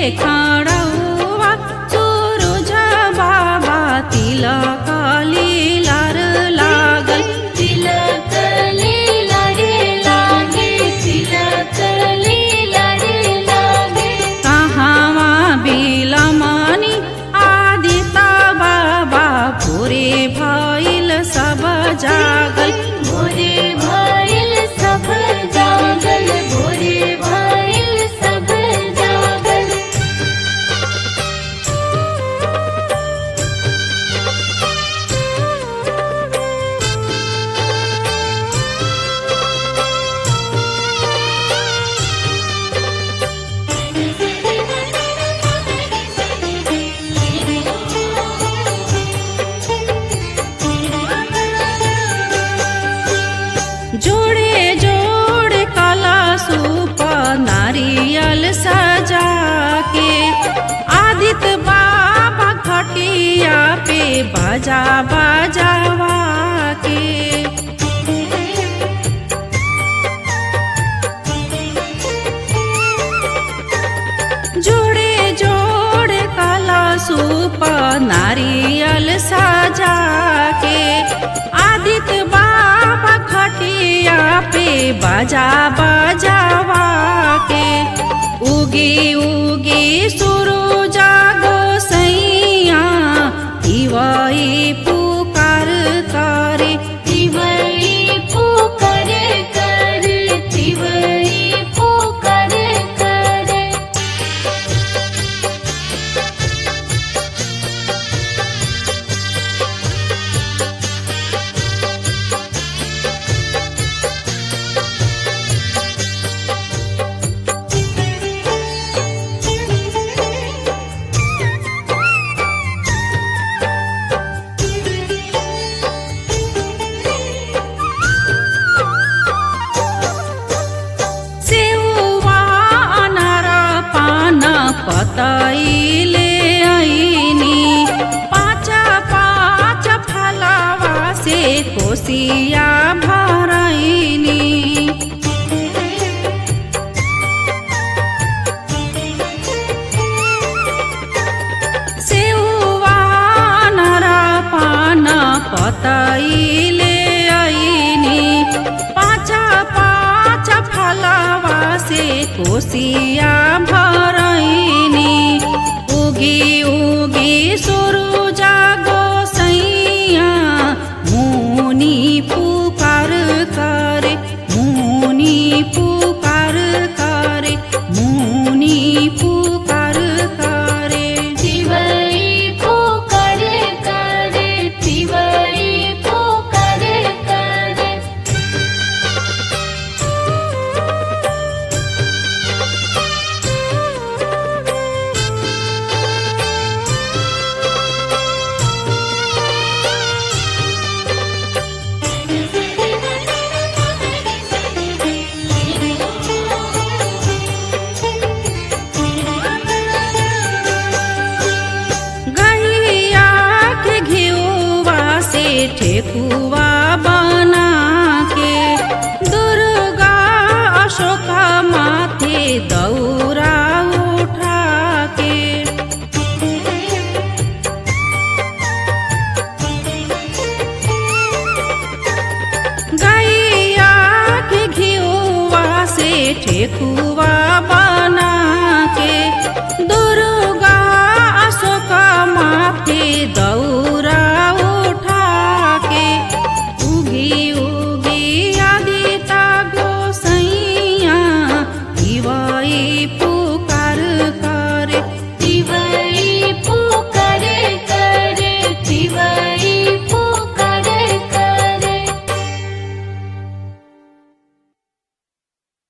खाँडौवा सुरुज बाबा तिलकले लार लागल तिलकले लारे लागे तिलकले लारे लागे कहाँमा बिलमनी आदित बाबा भोरे भइल सब जागल भोरे भइल सब जागल भोरे भइल सब जागल जोड़े जोड़े कलशुप नारियल सजा के आदित बाबा घटिया पे बाजा बजावा के जोड़े जोड़े कलशुप नारियल सजा के आदित बाबा घटिया पे बाजा बजावा के उगी उगी सुरुज गोसैया दिवई पुकार करे तिवई पुकार करे तिवई पुकार करे सेउवा अनार पान पतैले ऐनी पाँच पाँच फलवा से कोसिया भरैनी सेउवा अनार पान पतैले ऐनी पाँच पाँच फलवा से कोसिया